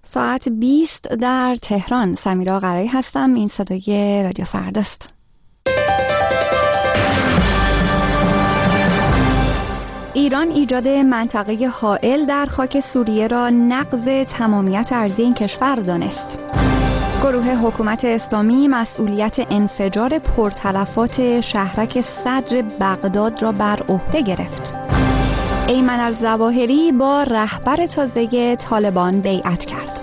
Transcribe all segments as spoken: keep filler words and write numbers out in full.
ساعت بیست در تهران. سمیرا قرایی هستم. این صدای رادیو فرداست. ایران ایجاد منطقه حائل در خاک سوریه را نقض تمامیت ارضی این کشور دانست. گروه حکومت اسلامی مسئولیت انفجار پرتلفات شهرک صدر بغداد را بر عهده گرفت. ایمن الظواهری با رهبر تازه طالبان بیعت کرد.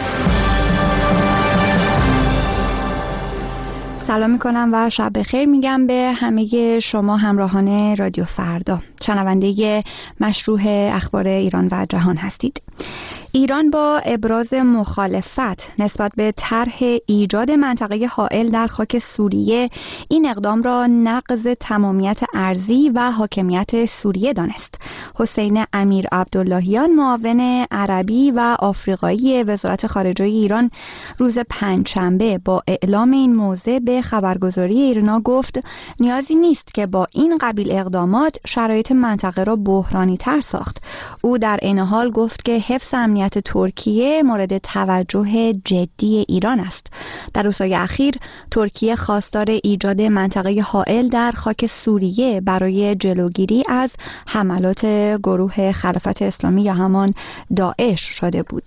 سلام میکنم و شب بخیر میگم به همه شما همراهان رادیو فردا، شنونده مشروع اخبار ایران و جهان هستید. ایران با ابراز مخالفت نسبت به طرح ایجاد منطقه حائل در خاک سوریه این اقدام را نقض تمامیت ارضی و حاکمیت سوریه دانست. حسین امیر عبداللهیان معاون عربی و آفریقایی وزارت خارجه ایران روز پنجشنبه با اعلام این موضع به خبرگزاری ایرنا گفت نیازی نیست که با این قبیل اقدامات شرایط منطقه را بحرانی تر ساخت. او در عین حال گفت که حفظ امنیت ترکیه مورد توجه جدی ایران است. در روزهای اخیر ترکیه خواستار ایجاد منطقه حائل در خاک سوریه برای جلوگیری از حملات گروه خلافت اسلامی یا همان داعش شده بود.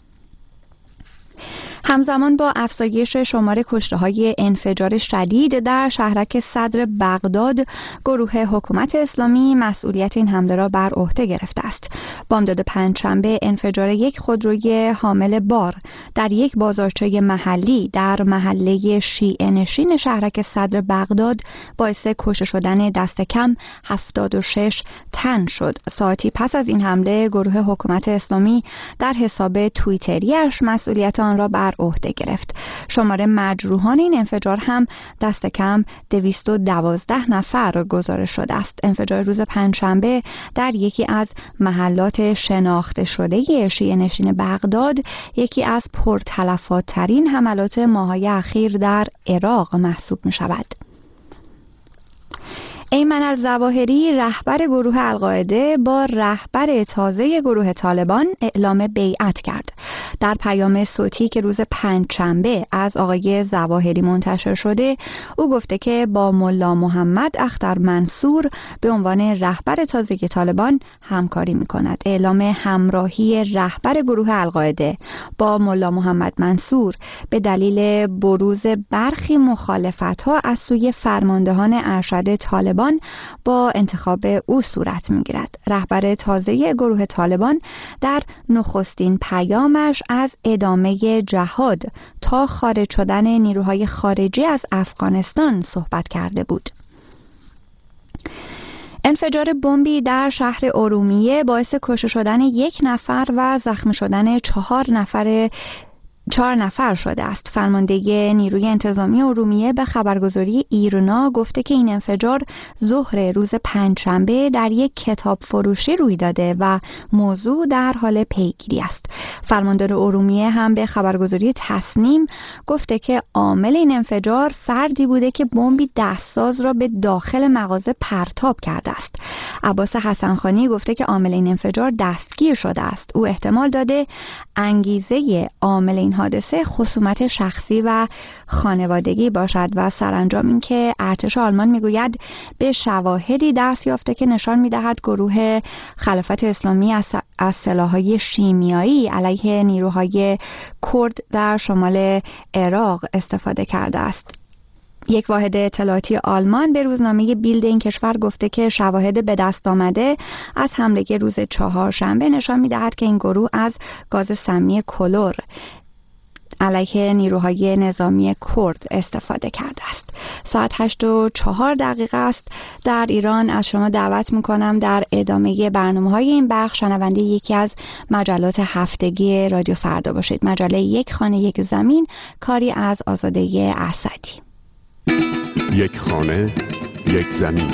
همزمان با افزایش شمار کشته‌های انفجار شدید در شهرک صدر بغداد، گروه حکومت اسلامی مسئولیت این حمله را بر عهده گرفته است. بامداد پنجشنبه انفجار یک خودروی حامل بار در یک بازارچه محلی در محله شیعه نشین شهرک صدر بغداد باعث کشته شدن دست کم هفتاد و شش تن شد. ساعتی پس از این حمله گروه حکومت اسلامی در حساب توییتری‌اش مسئولیت آن را بر عهده گرفت. شمار مجروحان این انفجار هم دست کم دویست و دوازده نفر گزارش شده است. انفجار روز پنجشنبه در یکی از محلات شناخته شده شیعه نشین بغداد یکی از پرتلفات ترین حملات ماه‌های اخیر در عراق محسوب می شود. ایمن الظواهری رهبر گروه القاعده با رهبر تازه گروه طالبان اعلام بیعت کرد. در پیام صوتی که روز پنجشنبه از آقای ظواهری منتشر شده، او گفته که با ملا محمد اختر منصور به عنوان رهبر تازه طالبان همکاری می‌کند. اعلام همراهی رهبر گروه القاعده با ملا محمد منصور به دلیل بروز برخی مخالفت‌ها از سوی فرماندهان ارشد طالبان با انتخاب او صورت می‌گیرد. رهبر تازه گروه طالبان در نخستین پیامش از ادامه جهاد تا خارج شدن نیروهای خارجی از افغانستان صحبت کرده بود. انفجار بمبی در شهر ارومیه باعث کشته شدن یک نفر و زخمی شدن چهار نفر چهار نفر شده است. فرمانده نیروی انتظامی ارومیه به خبرگزاری ایرنا گفته که این انفجار ظهر روز پنجشنبه در یک کتاب فروشی روی داده و موضوع در حال پیگیری است. فرماندار ارومیه هم به خبرگزاری تصنیم گفته که عامل این انفجار فردی بوده که بمبی دستساز را به داخل مغازه پرتاب کرده است. عباس حسنخانی گفته که عامل این انفجار دستگیر شده است. او احتمال داده انگیزه عامل این حادثه خصومت شخصی و خانوادگی باشد و سرانجام اینکه ارتش آلمان میگوید به شواهدی دست یافته که نشان میدهد گروه خلافت اسلامی از از سلاح‌های شیمیایی علیه نیروهای کرد در شمال عراق استفاده کرده است. یک واحد اطلاعاتی آلمان به روزنامه بیلد این کشور گفته که شواهد به دست آمده از حمله روز چهارشنبه نشان می‌دهد که این گروه از گاز سمی کلور علیه نیروهای نظامی کرد استفاده کرده است. ساعت هشت و چهار دقیقه است در ایران. از شما دعوت میکنم در ادامه برنامه‌های این بخش شنونده یکی از مجلات هفتگی رادیو فردا باشید. مجله یک خانه یک زمین، کاری از آزاده اسدی. یک خانه یک زمین.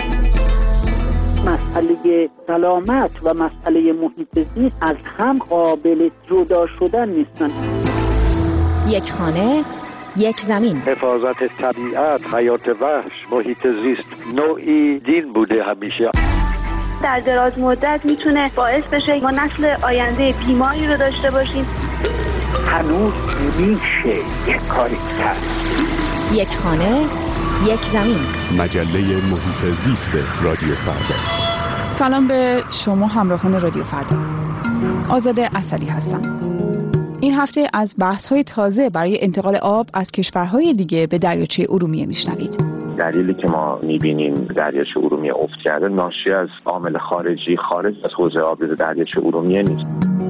مسئله سلامت و مسئله محیط زیست از هم قابل جدا شدن نیستند. یک خانه یک زمین. حفاظت طبیعت، حیات وحش، محیط زیست نوعی دین بوده همیشه. در دراز مدت میتونه باعث بشه ما نسل آینده بیماری رو داشته باشیم. هنوز میشه یک کاری کرد. یک خانه، یک زمین. مجله محیط زیست رادیو فردا. سلام به شما همراهان رادیو فردا. آزاده اصلی هستم. این هفته از بحث‌های تازه برای انتقال آب از کشورهای دیگه به دریاچه ارومیه میشنوید. دلیلی که ما می‌بینیم دریاچه ارومیه افت کرده ناشی از عامل خارجی خارج از حوزه آبریز دریاچه ارومیه نیست.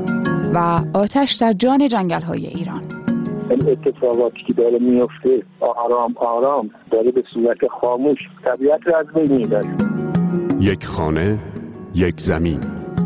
و آتش در جان جنگل‌های ایران. این اتفاقاتی که داره میفته آرام آرام داره به صورت خاموش طبیعت رو از بین میبره. یک خانه، یک زمین.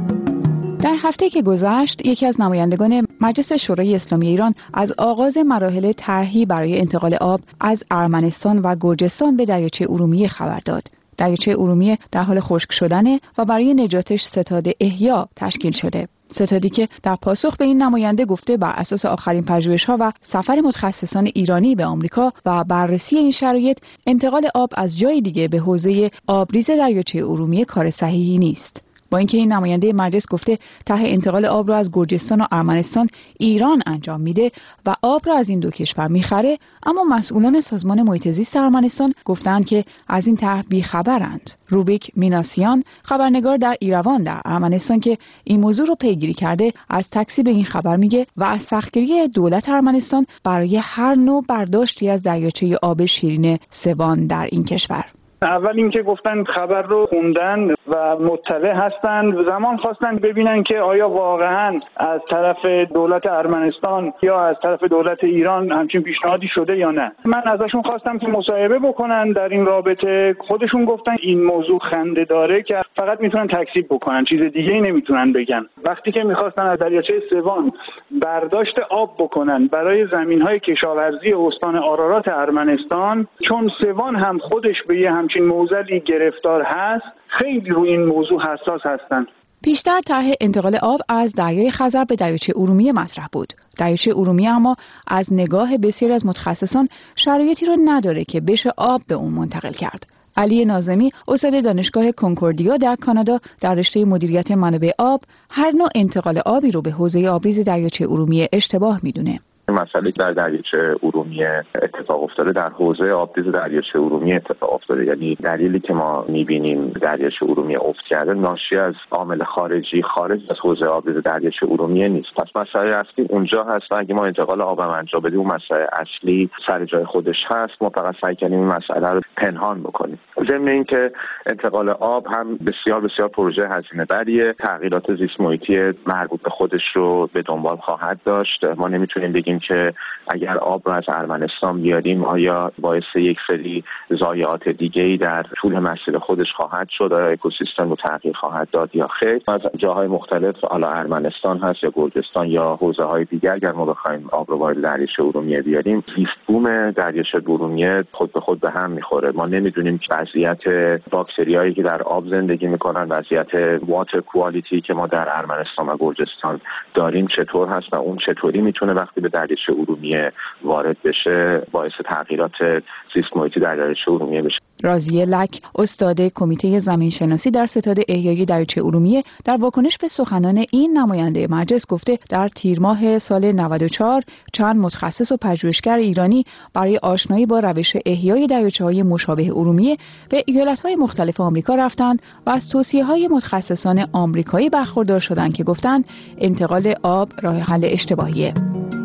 در هفته که گذشت یکی از نمایندگان مجلس شورای اسلامی ایران از آغاز مراحل طرحی برای انتقال آب از ارمنستان و گرجستان به دریاچه ارومیه خبر داد. دریاچه ارومیه در حال خشک شدنه و برای نجاتش ستاد احیا تشکیل شده. ستادی که در پاسخ به این نماینده گفته بر اساس آخرین پژوهش‌ها و سفر متخصصان ایرانی به آمریکا و بررسی این شرایط، انتقال آب از جای دیگه به حوزه آبریز دریاچه ارومیه کار صحیحی نیست. با اینکه این نماینده مجلس گفته طرح انتقال آب را از گرجستان و ارمنستان ایران انجام میده و آب را از این دو کشور میخره، اما مسئولان سازمان محیط زیست ارمنستان گفتند که از این طرح بیخبرند. روبیک میناسیان، خبرنگار در ایروان در ارمنستان که این موضوع رو پیگیری کرده، از تکذیب این خبر میگه و از سختگیری دولت ارمنستان برای هر نوع برداشتی از دریاچه آب شیرین سوان در این کشور. اول اینکه گفتن خبر رو خوندن و مطلع هستند، زمان خواستن ببینن که آیا واقعا از طرف دولت ارمنستان یا از طرف دولت ایران همچین پیشنهادی شده یا نه. من ازشون خواستم که مصاحبه بکنن در این رابطه. خودشون گفتن این موضوع خنده داره که فقط میتونن تکذیب بکنن، چیز دیگه ای نمیتونن بگن. وقتی که میخواستن از دریاچه سوان برداشت آب بکنن برای زمینهای کشاورزی استان آرارات ارمنستان، چون سوان هم خودش به یه همچین موزلی گرفتار هست، خیلی روی این موضوع حساس هستند. پیشتر طرح انتقال آب از دریای خزر به دریاچه ارومیه مطرح بود. دریاچه ارومیه اما از نگاه بسیاری از متخصصان شرایطی رو نداره که بشه آب به اون منتقل کرد. علی ناظمی، استاد دانشگاه کنکوردیا در کانادا در رشته مدیریت منابع آب، هر نوع انتقال آبی رو به حوزه آبریز دریاچه ارومیه اشتباه میدونه. مسئله که در دریاچه ارومیه اتفاق افتاده در حوزه آبریز دریاچه ارومیه اتفاق افتاده. یعنی دلیلی که ما می‌بینیم دریاچه ارومیه افت کرده ناشی از عامل خارجی خارج از حوزه آبریز دریاچه ارومیه نیست. پس مسئله اصلی اونجا هست و اگه ما انتقال آب انجام بدیم اون مسئله اصلی سر جای خودش هست. ما فقط سعی کنیم این مسئله رو پنهان بکنیم. ضمن اینکه انتقال آب هم بسیار بسیار پروژه هزینه بریه، تغییرات زیست محیطی مربوط به خودش رو به دنبال خواهد داشت. ما نمیتونیم بگیم که اگر آب رو از ارمنستان بیاریم آیا باعث یک سری ضایعات دیگه‌ای در طول مسیر خودش خواهد شد، آیا اکوسیستم رو تغییر خواهد داد یا خیر. از جاهای مختلف، حالا ارمنستان هست یا گرجستان یا حوزه‌های دیگر، اگر ما بخوایم آب رو وارد دریاچه ارومیه بیاریم، زیست بوم دریاچه ارومیه خود به خود به هم میخوره. ما نمیدونیم که وضعیت باکتریایی که در آب زندگی میکنن، وضعیت واتر کوالیتی که ما در ارمنستان و گرجستان داریم چطور هست و اون چطوری میتونه وقتی به دریاچه ارومیه وارد بشه باعث تغییرات زیست محیطی در دریاچه ارومیه بشه. راضیه لک، استاد کمیته زمینشناسی در ستاد احیای دریاچه ارومیه، در واکنش به سخنان این نماینده مجلس گفته در تیر ماه سال نود و چهار چند متخصص و پژوهشگر ایرانی برای آشنایی با روش احیای دریاچه‌های مشابه ارومیه به ایالت‌های مختلف آمریکا رفتند و از توصیه‌های متخصصان آمریکایی برخوردار شدند که گفتند انتقال آب راه حل اشتباهیه.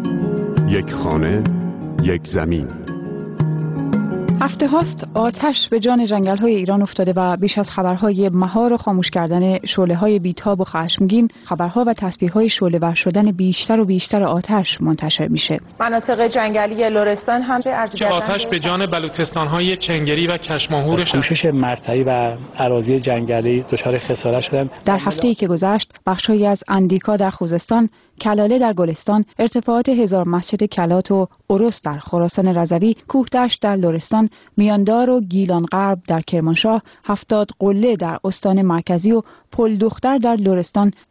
یک خانه، یک زمین. هفته هاست آتش به جان جنگل‌های ایران افتاده و بیش از خبرهای مهار و خاموش کردن شعله‌های بیتاب و خشمگین، خبرها و تصویرهای شعله‌ور شدن بیشتر و بیشتر آتش منتشر میشه. مناطق جنگلی لرستان هم که آتش به جان بلوچستان‌های چنگری و کشماهور کوشش مرتعی و اراضی جنگلی دچار خسارت شدن. در هفته‌ای که گذشت بخش‌هایی از اندیکا در خوزستان، کلاله در گلستان، ارتفاعات هزار مسجد کلات و اروس در خراسان رضوی، کوهدشت در لرستان، میاندار و گیلان غرب در کرمانشاه، هفتاد قله در استان مرکزی و پل دختر در لرستان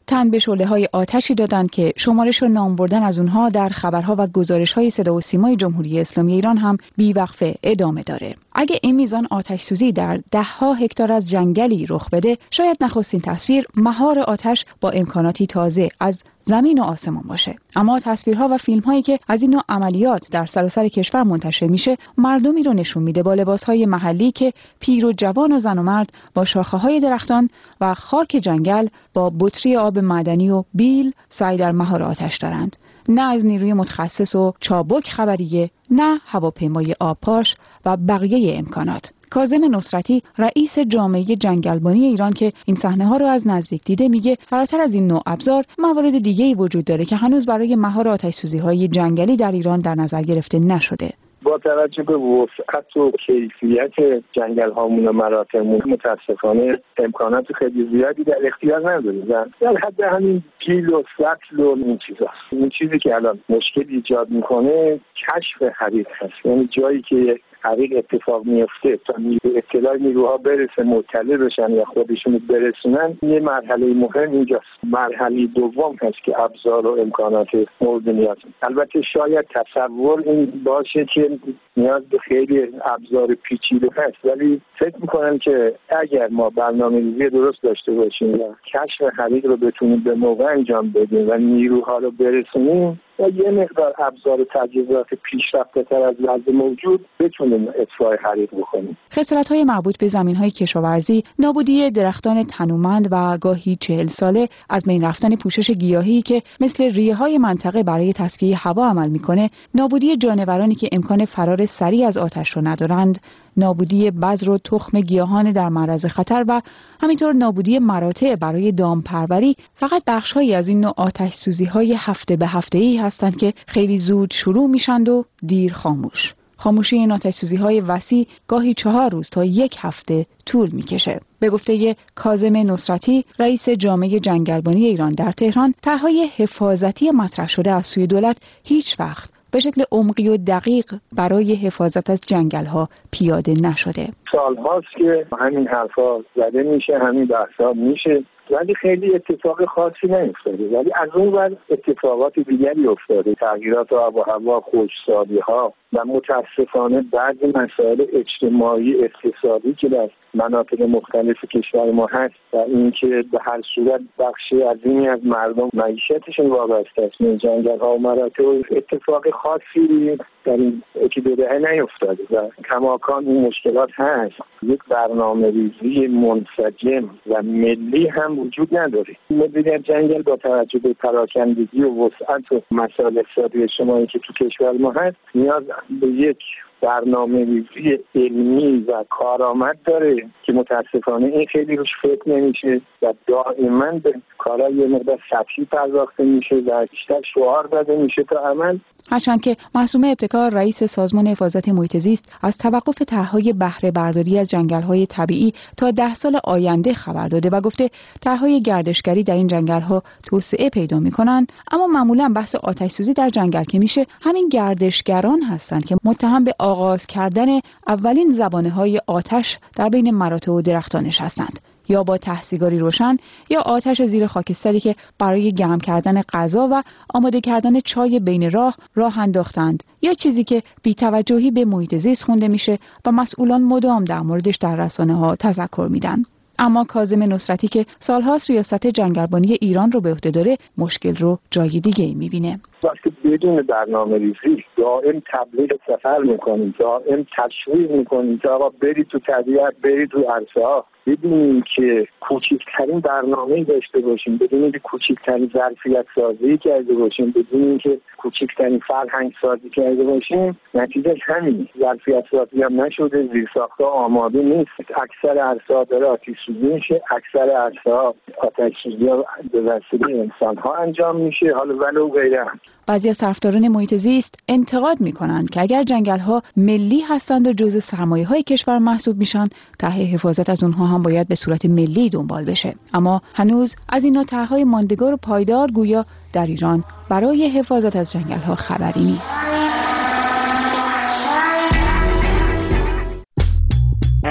تن به شعله‌های آتشی دادند که شمارش و نام بردن از اونها در خبرها و گزارش‌های صدا و سیمای جمهوری اسلامی ایران هم بی‌وقفه ادامه داره. اگه این میزان آتش سوزی در ده‌ها هکتار از جنگلی رخ بده، شاید نخستین تصویر مهار آتش با امکاناتی تازه از زمین و آسمان باشه. اما تصویرها و فیلم‌هایی که از این نوع عملیات در سراسر کشور منتشر میشه، مردمی رو نشون میده با لباس‌های محلی که پیر و جوان و زن و مرد با شاخه‌های درختان و خاک جنگل با بطری آب معدنی و بیل سعی در مهار آتش دارند. نه از نیروی متخصص و چابک خبریه، نه هواپیمای آبپاش و بقیه امکانات. کاظم نصرتی رئیس جامعه جنگلبانی ایران که این صحنه‌ها رو از نزدیک دیده میگه فراتر از این نوع ابزار موارد دیگه‌ای وجود داره که هنوز برای مهار آتش‌سوزی‌های جنگلی در ایران در نظر گرفته نشده. با توجه به وسعت و کیفیت جنگل هامون و مراتعمون متاسفانه امکانات خیلی زیادی در اختیار نداریم. در حد همین گیل و سطل و این چیزاست. این چیزی که الان مشکل ایجاد میکنه کشف حریق هست. یعنی جایی که حریق اتفاق میفته تا اطلاع نیروها برسه مطلع بشن یا خودشون برسونن، یه مرحله مهم اینجاست. مرحله دوم هست که ابزار و امکانات مورد نیاز. البته شاید تصور این باشه که نیاز به خیلی ابزار پیچیده هست، ولی فکر میکنم که اگر ما برنامه‌ریزی درست داشته باشیم و کشف حریق رو بتونیم به موقع انجام بدیم و نیروها رو برسونیم و یه مقدار ابزار و تجهیزات پیشرفته‌تر از وضع موجود بتونیم اطفاء حریق بکنیم. خسارت‌های مربوط به زمین‌های کشاورزی، نابودی درختان تنومند و گاهی چهل ساله، از بین رفتن پوشش گیاهی که مثل ریه‌های منطقه برای تسکیه هوا عمل می‌کنه، نابودی جانورانی که امکان فرار سریع از آتش رو ندارند، نابودی بذر و تخم گیاهان در معرض خطر و همینطور نابودی مراتع برای دامپروری فقط بخش‌هایی از این نوع آتش‌سوزی‌های هفته به هفته‌ای هستند که خیلی زود شروع میشند و دیر خاموش. خاموشی این آتش‌سوزی‌های وسیع گاهی چهار روز تا یک هفته طول می‌کشه. به گفته کاظم نصرتی، رئیس جامعه جنگلبانی ایران در تهران، طرح‌های حفاظتی مطرح شده از سوی دولت هیچ وقت به شکل عمقی و دقیق برای حفاظت از جنگل‌ها پیاده نشده. سال‌هاست که همین حرفا زده میشه، همین بحثا میشه، ولی خیلی اتفاق خاصی نیفتاده. ولی از اون ور اتفاقات دیگری افتاده، تغییرات آب و هوا، خشکسالی‌ها و متاسفانه بعضی مسائل اجتماعی اقتصادی که در مناطق مختلف کشور ما هست و اینکه به هر صورت بخشی عظیمی از مردم معیشتشون وابسته است به جنگل‌ها و مراتع، اتفاق خاصی در این یکی دو دهه نیفتاده و کماکان این مشکلات هست. یک برنامه‌ریزی منسجم و ملی هم وجود نداره. مدیریت جنگل با توجه به پراکندگی و وسعت و مسائل اقتصادی اجتماعی که تو کشور ما هست نیاز به یک برنامه‌ریزی علمی و کارآمد داره که متاسفانه این خیلی روش فکر نمیشه و دائما به کارهای یه مقدار سطحی پرداخته میشه و بیشتر شعار داده میشه تا عمل. هرچند که معصومه ابتکار، رئیس سازمان حفاظت محیط زیست، از توقف طرح‌های بهره برداری از جنگل‌های طبیعی تا ده سال آینده خبر داده و گفته طرح‌های گردشگری در این جنگل‌ها توسعه پیدا می‌کنند، اما معمولاً بحث آتش‌سوزی در جنگل که میشه همین گردشگران هستند که متهم به آغاز کردن اولین زبانه‌های آتش در بین مراتع و درختانش هستند، یا با ته‌سیگاری روشن یا آتش زیر خاکستری که برای گرم کردن غذا و آماده کردن چای بین راه راه انداختند، یا چیزی که بی‌توجهی به محیط زیست خونده میشه و مسئولان مدام در موردش در رسانه‌ها تذکر میدن. اما کاظم نصرتی که سالهاست ریاست جنگلبانی ایران رو به عهده داره، مشکل رو جای دیگه‌ای می‌بینه. وقتی بدون برنامه‌ریزی دائم تبلیغ سفر می‌کنیم، دائم تشویق می‌کنیم که آقا برید تو طبیعت، برید تو عرصه‌ها، بدون که کوچکترین برنامه‌ای داشته باشیم، بدون اینکه کوچکترین ظرفیت سازی کرده باشیم، بدون اینکه کوچکترین فرهنگ سازی کرده باشیم، نتیجه همین. ظرفیت سازی هم نشده، زیرساخت‌ها آماده نیست، اکثر عرصه‌ها داره آتش سوزی میشه، اکثر عرصه‌ها آتش سوزی به وسیله انسان‌ها انجام میشه، حالا ولو غیره. بعضی از طرفداران محیط زیست انتقاد می‌کنند که اگر جنگل‌ها ملی هستند و جزء سرمایه‌های کشور محسوب میشن، طرح حفاظت از اونها هم باید به صورت ملی دنبال بشه. اما هنوز از این نوع طرح‌های ماندگار و پایدار گویا در ایران برای حفاظت از جنگل‌ها خبری نیست.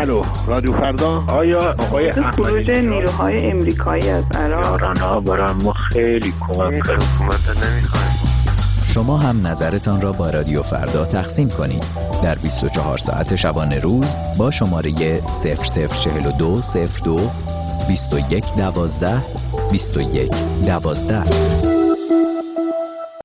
الو رادیو فردا. آیا آقای خروج نیروهای امریکایی از عراق یارانا برام ما خیلی کمک کرد. حکومت نمیخواد. شما هم نظرتان را با رادیو فردا تقسیم کنید در بیست و چهار ساعت شبانه روز با شماره صفر صفر چهل و دو صفر دو بیست و یک دوازده بیست و یک دوازده.